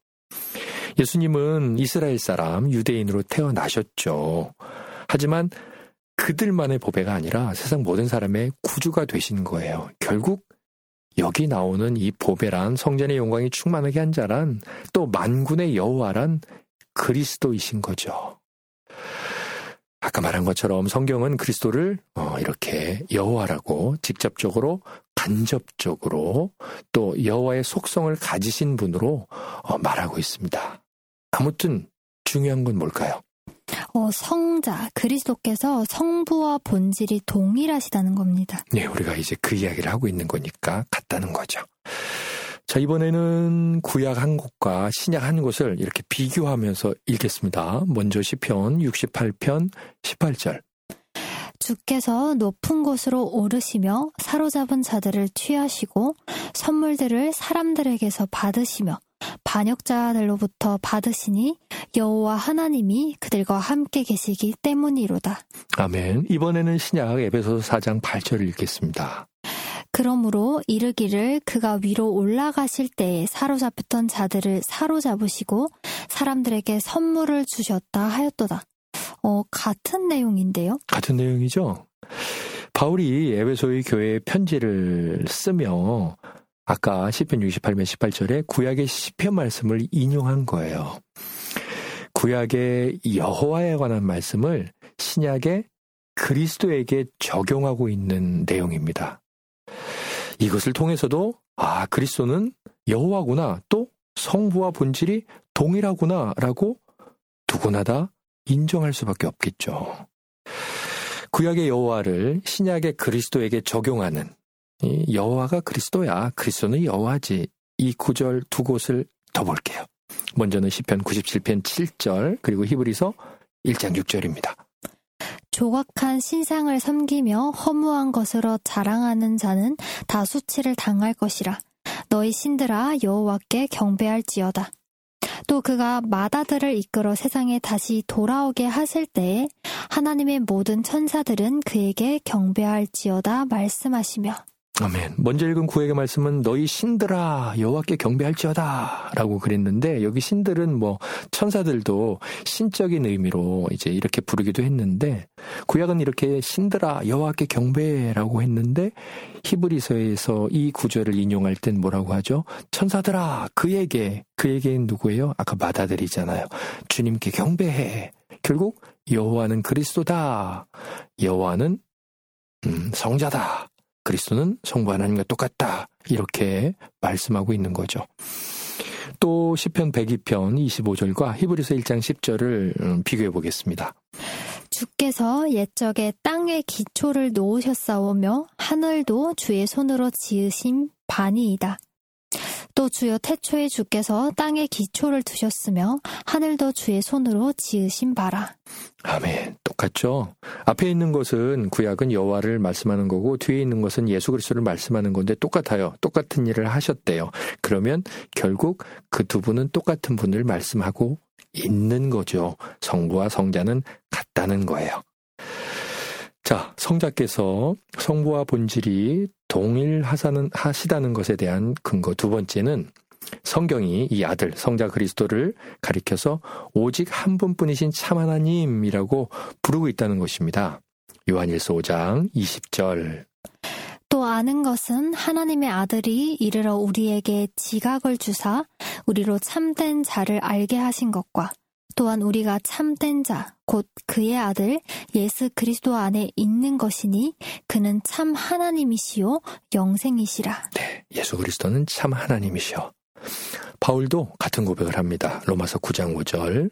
예수님은 이스라엘 사람 유대인으로 태어나셨죠. 하지만 그들만의 보배가 아니라 세상 모든 사람의 구주가 되신 거예요. 결국 여기 나오는 이 보배란 성전의 영광이 충만하게 한 자란 또 만군의 여호와란 그리스도이신 거죠. 아까 말한 것처럼 성경은 그리스도를 어, 이렇게 여호와라고 직접적으로 간접적으로 또 여호와의 속성을 가지신 분으로 어, 말하고 있습니다. 아무튼 중요한 건 뭘까요? 어, 성자, 그리스도께서 성부와 본질이 동일하시다는 겁니다. 네, 우리가 이제 그 이야기를 하고 있는 거니까 같다는 거죠. 자, 이번에는 구약 한 곳과 신약 한 곳을 이렇게 비교하면서 읽겠습니다. 먼저 시편 육십팔 편 십팔 절. 주께서 높은 곳으로 오르시며 사로잡은 자들을 취하시고 선물들을 사람들에게서 받으시며 반역자들로부터 받으시니 여호와 하나님이 그들과 함께 계시기 때문이로다. 아멘. 이번에는 신약 에베소서 사 장 팔 절을 읽겠습니다. 그러므로 이르기를 그가 위로 올라가실 때에 사로잡혔던 자들을 사로잡으시고 사람들에게 선물을 주셨다 하였도다. 어, 같은 내용인데요? 같은 내용이죠. 바울이 에베소의 교회에 편지를 쓰며 아까 시편 육십팔 편 십팔 절에 구약의 시편 말씀을 인용한 거예요. 구약의 여호와에 관한 말씀을 신약의 그리스도에게 적용하고 있는 내용입니다. 이것을 통해서도 아, 그리스도는 여호와구나, 또 성부와 본질이 동일하구나라고 누구나 다 인정할 수밖에 없겠죠. 구약의 여호와를 신약의 그리스도에게 적용하는 이 여호와가 그리스도야, 그리스도는 여호와지. 이 구절 두 곳을 더 볼게요. 먼저는 시편 구십칠 편 칠 절 그리고 히브리서 일 장 육 절입니다. 조각한 신상을 섬기며 허무한 것으로 자랑하는 자는 다 수치를 당할 것이라. 너희 신들아 여호와께 경배할지어다. 또 그가 마다들을 이끌어 세상에 다시 돌아오게 하실 때에 하나님의 모든 천사들은 그에게 경배할지어다 말씀하시며. 아멘. 먼저 읽은 구약의 말씀은 너희 신들아 여호와께 경배할지어다 라고 그랬는데, 여기 신들은 뭐 천사들도 신적인 의미로 이제 이렇게 부르기도 했는데, 구약은 이렇게 신들아 여호와께 경배라고 했는데 히브리서에서 이 구절을 인용할 땐 뭐라고 하죠? 천사들아 그에게, 그에게는 누구예요? 아까 마다들이잖아요. 주님께 경배해. 결국 여호와는 그리스도다. 여호와는 음, 성자다. 그리스도는 성부 하나님과 똑같다. 이렇게 말씀하고 있는 거죠. 또 시편 백이 편 이십오 절과 히브리서 일 장 십 절을 비교해 보겠습니다. 주께서 옛적에 땅의 기초를 놓으셨사오며 하늘도 주의 손으로 지으신 바니이다. 또 주여 태초에 주께서 땅의 기초를 두셨으며 하늘도 주의 손으로 지으신 바라. 아멘. 똑같죠? 앞에 있는 것은 구약은 여호와를 말씀하는 거고 뒤에 있는 것은 예수 그리스도를 말씀하는 건데 똑같아요. 똑같은 일을 하셨대요. 그러면 결국 그 두 분은 똑같은 분을 말씀하고 있는 거죠. 성부와 성자는 같다는 거예요. 자, 성자께서 성부와 본질이 동일하시다는 것에 대한 근거 두 번째는 성경이 이 아들 성자 그리스도를 가리켜서 오직 한 분뿐이신 참 하나님이라고 부르고 있다는 것입니다. 요한일서 오 장 이십 절. 또 아는 것은 하나님의 아들이 이르러 우리에게 지각을 주사 우리로 참된 자를 알게 하신 것과 또한 우리가 참된 자, 곧 그의 아들 예수 그리스도 안에 있는 것이니 그는 참 하나님이시요 영생이시라. 네, 예수 그리스도는 참 하나님이시요. 바울도 같은 고백을 합니다. 로마서 구 장 오 절.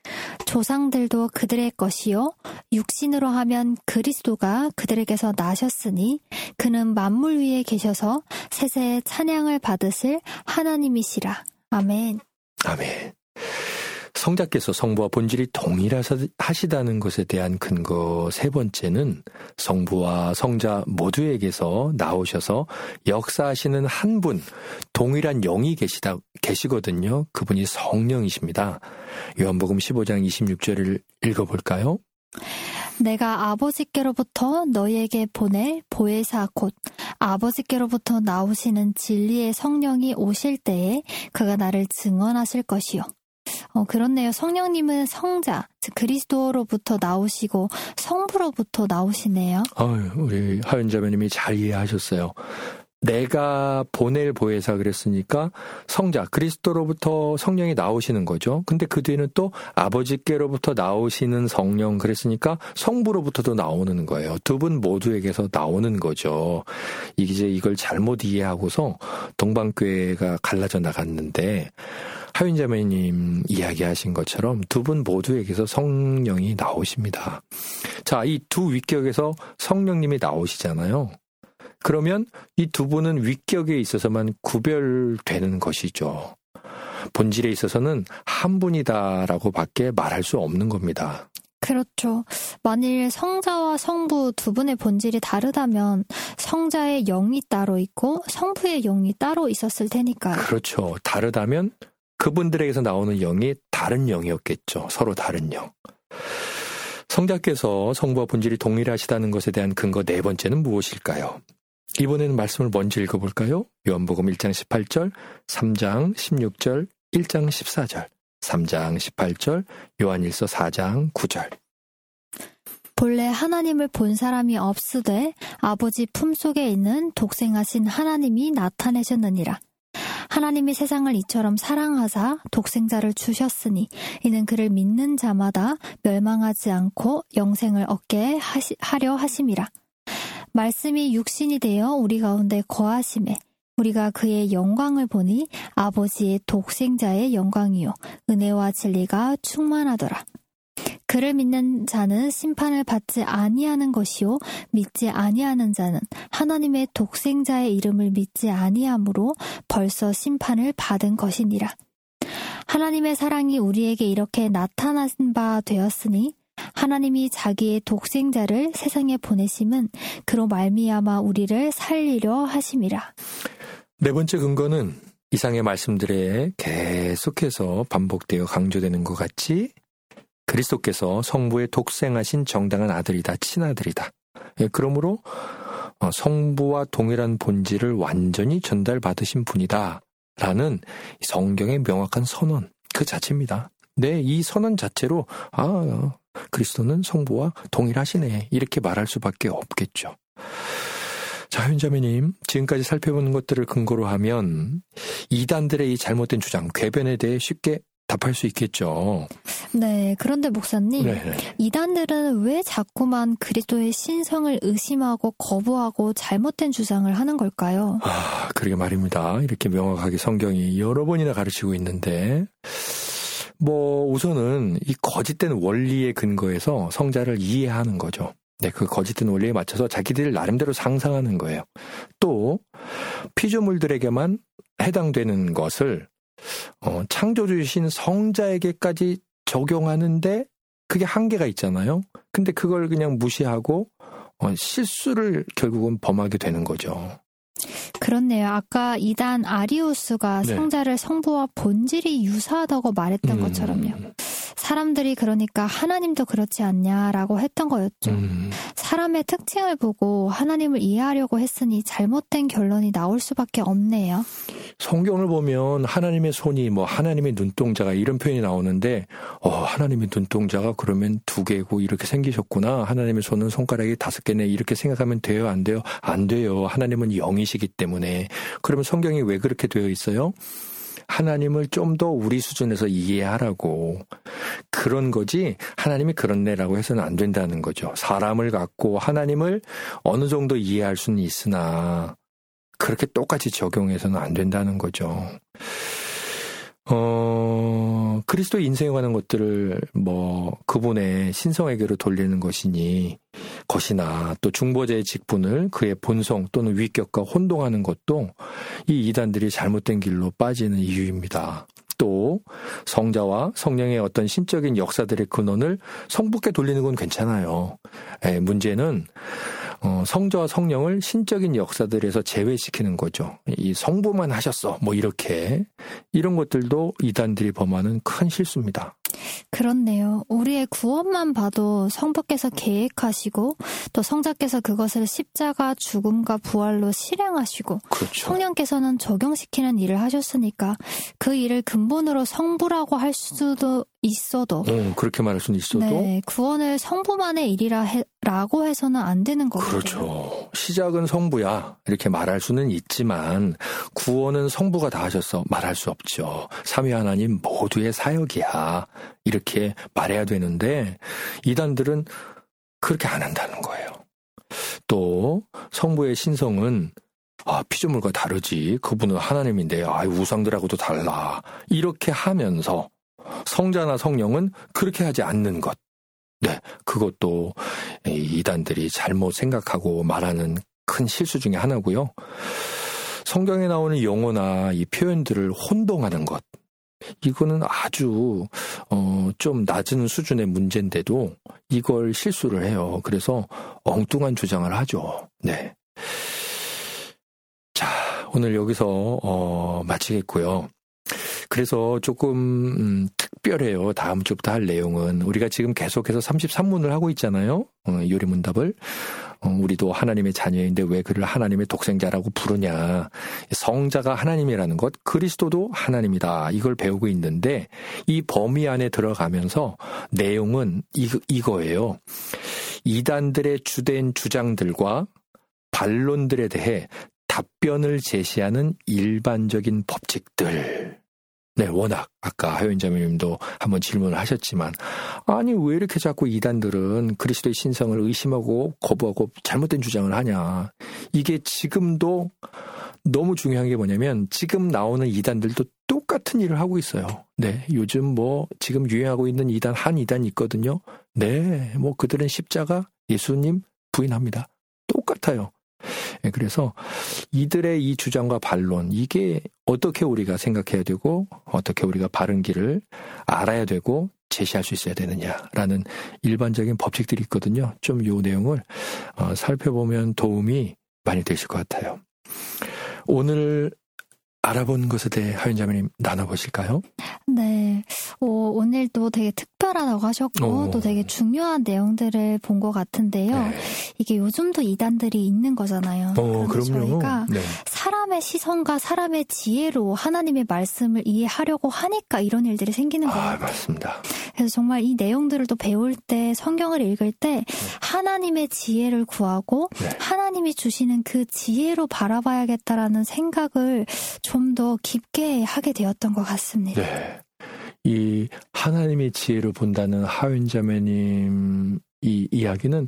조상들도 그들의 것이요 육신으로 하면 그리스도가 그들에게서 나셨으니 그는 만물 위에 계셔서 세세의 찬양을 받으실 하나님이시라. 아멘. 아멘. 성자께서 성부와 본질이 동일하시다는 것에 대한 근거 세 번째는 성부와 성자 모두에게서 나오셔서 역사하시는 한 분, 동일한 영이 계시다, 계시거든요. 그분이 성령이십니다. 요한복음 십오 장 이십육 절을 읽어볼까요? 내가 아버지께로부터 너희에게 보낼 보혜사 곧 아버지께로부터 나오시는 진리의 성령이 오실 때에 그가 나를 증언하실 것이요. 어, 그렇네요. 성령님은 성자, 즉 그리스도로부터 나오시고 성부로부터 나오시네요. 아유, 우리 하윤자매님이 잘 이해하셨어요. 내가 보낼 보혜사 그랬으니까 성자, 그리스도로부터 성령이 나오시는 거죠. 근데 그 뒤에는 또 아버지께로부터 나오시는 성령 그랬으니까 성부로부터도 나오는 거예요. 두 분 모두에게서 나오는 거죠. 이제 이걸 잘못 이해하고서 동방교회가 갈라져 나갔는데 하윤자매님 이야기하신 것처럼 두 분 모두에게서 성령이 나오십니다. 자, 이 두 위격에서 성령님이 나오시잖아요. 그러면 이 두 분은 위격에 있어서만 구별되는 것이죠. 본질에 있어서는 한 분이다라고 밖에 말할 수 없는 겁니다. 그렇죠. 만일 성자와 성부 두 분의 본질이 다르다면 성자의 영이 따로 있고 성부의 영이 따로 있었을 테니까요. 그렇죠. 다르다면 그분들에게서 나오는 영이 다른 영이었겠죠. 서로 다른 영. 성자께서 성부와 본질이 동일하시다는 것에 대한 근거 네 번째는 무엇일까요? 이번에는 말씀을 먼저 읽어볼까요? 요한복음 일 장 십팔 절, 삼 장 십육 절, 일 장 십사 절, 삼 장 십팔 절, 요한일서 사 장 구 절. 본래 하나님을 본 사람이 없으되 아버지 품속에 있는 독생하신 하나님이 나타내셨느니라. 하나님이 세상을 이처럼 사랑하사 독생자를 주셨으니 이는 그를 믿는 자마다 멸망하지 않고 영생을 얻게 하시, 하려 하심이라. 말씀이 육신이 되어 우리 가운데 거하심에 우리가 그의 영광을 보니 아버지의 독생자의 영광이요 은혜와 진리가 충만하더라. 그를 믿는 자는 심판을 받지 아니하는 것이요 믿지 아니하는 자는 하나님의 독생자의 이름을 믿지 아니하므로 벌써 심판을 받은 것이니라. 하나님의 사랑이 우리에게 이렇게 나타난 바 되었으니 하나님이 자기의 독생자를 세상에 보내심은 그로 말미암아 우리를 살리려 하심이라. 네 번째 근거는 이상의 말씀들에 계속해서 반복되어 강조되는 것 같이 그리스도께서 성부의 독생하신 정당한 아들이다, 친아들이다. 그러므로 성부와 동일한 본질을 완전히 전달받으신 분이다 라는 성경의 명확한 선언 그 자체입니다. 네, 이 선언 자체로 아 그리스도는 성부와 동일하시네 이렇게 말할 수밖에 없겠죠. 자, 윤자매님, 지금까지 살펴보는 것들을 근거로 하면 이단들의 이 잘못된 주장, 궤변에 대해 쉽게 답할 수 있겠죠. 네, 그런데 목사님, 네네. 이단들은 왜 자꾸만 그리스도의 신성을 의심하고 거부하고 잘못된 주장을 하는 걸까요? 아, 그러게 말입니다. 이렇게 명확하게 성경이 여러 번이나 가르치고 있는데 뭐 우선은 이 거짓된 원리의 근거에서 성자를 이해하는 거죠. 네, 그 거짓된 원리에 맞춰서 자기들 나름대로 상상하는 거예요. 또 피조물들에게만 해당되는 것을 어, 창조주이신 성자에게까지 적용하는데 그게 한계가 있잖아요. 근데 그걸 그냥 무시하고 어, 실수를 결국은 범하게 되는 거죠. 그렇네요. 아까 이단 아리우스가 네. 성자를 성부와 본질이 유사하다고 말했던 음. 것처럼요. 사람들이 그러니까 하나님도 그렇지 않냐라고 했던 거였죠. 음. 사람의 특징을 보고 하나님을 이해하려고 했으니 잘못된 결론이 나올 수밖에 없네요. 성경을 보면 하나님의 손이 뭐 하나님의 눈동자가 이런 표현이 나오는데 어, 하나님의 눈동자가 그러면 두 개고 이렇게 생기셨구나. 하나님의 손은 손가락이 다섯 개네. 이렇게 생각하면 돼요? 안 돼요? 안 돼요. 하나님은 영이시기 때문에. 그러면 성경이 왜 그렇게 되어 있어요? 하나님을 좀 더 우리 수준에서 이해하라고. 그런 거지 하나님이 그렇네라고 해서는 안 된다는 거죠. 사람을 갖고 하나님을 어느 정도 이해할 수는 있으나 그렇게 똑같이 적용해서는 안 된다는 거죠. 어, 그리스도 인생에 관한 것들을 뭐 그분의 신성에게로 돌리는 것이니 것이나 또 중보자의 직분을 그의 본성 또는 위격과 혼동하는 것도 이 이단들이 잘못된 길로 빠지는 이유입니다. 또 성자와 성령의 어떤 신적인 역사들의 근원을 성부께 돌리는 건 괜찮아요. 에, 문제는 어, 성자와 성령을 신적인 역사들에서 제외시키는 거죠. 이 성부만 하셨어. 뭐 이렇게. 이런 것들도 이단들이 범하는 큰 실수입니다. 그렇네요. 우리의 구원만 봐도 성부께서 계획하시고 또 성자께서 그것을 십자가 죽음과 부활로 실행하시고 그렇죠. 성령께서는 적용시키는 일을 하셨으니까 그 일을 근본으로 성부라고 할 수도 있어도 음, 그렇게 말할 수는 있어도 네, 구원을 성부만의 일이라 해, 라고 해서는 안 되는 거거든요. 그렇죠. 시작은 성부야 이렇게 말할 수는 있지만 구원은 성부가 다 하셔서 말할 수 없죠. 삼위 하나님 모두의 사역이야 이렇게 말해야 되는데 이단들은 그렇게 안 한다는 거예요. 또 성부의 신성은 아, 피조물과 다르지. 그분은 하나님인데 아, 우상들하고도 달라. 이렇게 하면서 성자나 성령은 그렇게 하지 않는 것. 네, 그것도 이단들이 잘못 생각하고 말하는 큰 실수 중에 하나고요. 성경에 나오는 용어나 이 표현들을 혼동하는 것. 이거는 아주 어, 좀 낮은 수준의 문제인데도 이걸 실수를 해요. 그래서 엉뚱한 주장을 하죠. 네. 자, 오늘 여기서 어, 마치겠고요. 그래서 조금 음, 특별해요. 다음 주부터 할 내용은 우리가 지금 계속해서 삼십삼 문을 하고 있잖아요. 어, 요리문답을. 어, 우리도 하나님의 자녀인데 왜 그를 하나님의 독생자라고 부르냐. 성자가 하나님이라는 것, 그리스도도 하나님이다. 이걸 배우고 있는데 이 범위 안에 들어가면서 내용은 이, 이거예요. 이단들의 주된 주장들과 반론들에 대해 답변을 제시하는 일반적인 법칙들. 네, 워낙 아까 하윤자매님도 한번 질문을 하셨지만 아니 왜 이렇게 자꾸 이단들은 그리스도의 신성을 의심하고 거부하고 잘못된 주장을 하냐. 이게 지금도 너무 중요한 게 뭐냐면 지금 나오는 이단들도 똑같은 일을 하고 있어요. 네, 요즘 뭐 지금 유행하고 있는 이단 한 이단이 있거든요. 네, 뭐 그들은 십자가 예수님 부인합니다. 똑같아요. 네, 그래서 이들의 이 주장과 반론 이게 어떻게 우리가 생각해야 되고 어떻게 우리가 바른 길을 알아야 되고 제시할 수 있어야 되느냐라는 일반적인 법칙들이 있거든요. 좀 이 내용을 어, 살펴보면 도움이 많이 되실 것 같아요. 오늘 알아본 것에 대해 하윤자매님 나눠보실까요? 네, 어, 오늘도 되게 특별하다고 하셨고 오. 또 되게 중요한 내용들을 본 것 같은데요. 네. 이게 요즘도 이단들이 있는 거잖아요. 어, 그럼요. 저희가 네. 사람의 시선과 사람의 지혜로 하나님의 말씀을 이해하려고 하니까 이런 일들이 생기는 거예요. 아, 맞습니다. 그래서 정말 이 내용들을 또 배울 때 성경을 읽을 때 하나님의 지혜를 구하고 네. 하나님이 주시는 그 지혜로 바라봐야겠다라는 생각을 좀 더 깊게 하게 되었던 것 같습니다. 네. 이 하나님의 지혜를 본다는 하윤자매님 이 이야기는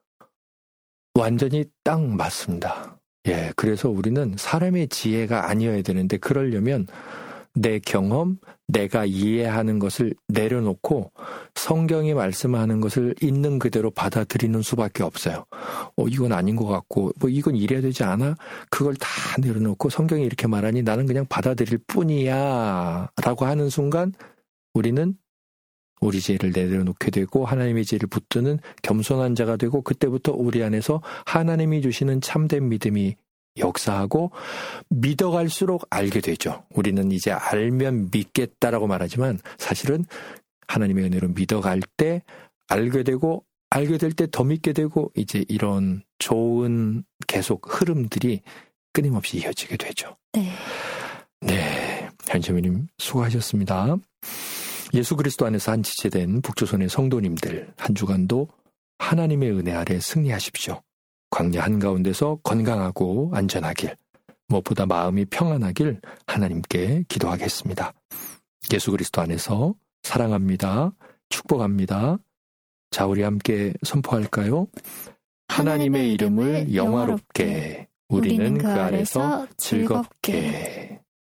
완전히 딱 맞습니다. 예, 그래서 우리는 사람의 지혜가 아니어야 되는데 그러려면 내 경험, 내가 이해하는 것을 내려놓고 성경이 말씀하는 것을 있는 그대로 받아들이는 수밖에 없어요. 어, 이건 아닌 것 같고 뭐 이건 이래야 되지 않아? 그걸 다 내려놓고 성경이 이렇게 말하니 나는 그냥 받아들일 뿐이야 라고 하는 순간 우리는 우리 지혜를 내려놓게 되고 하나님의 지혜를 붙드는 겸손한 자가 되고 그때부터 우리 안에서 하나님이 주시는 참된 믿음이 역사하고 믿어갈수록 알게 되죠. 우리는 이제 알면 믿겠다라고 말하지만 사실은 하나님의 은혜로 믿어갈 때 알게 되고 알게 될 때 더 믿게 되고 이제 이런 좋은 계속 흐름들이 끊임없이 이어지게 되죠. 네. 네, 한시민님 수고하셨습니다. 예수 그리스도 안에서 한 지체된 북조선의 성도님들 한 주간도 하나님의 은혜 아래 승리하십시오. 광야 한가운데서 건강하고 안전하길, 무엇보다 마음이 평안하길 하나님께 기도하겠습니다. 예수 그리스도 안에서 사랑합니다. 축복합니다. 자, 우리 함께 선포할까요? 하나님의 이름을 영화롭게, 우리는 그 아래서 즐겁게.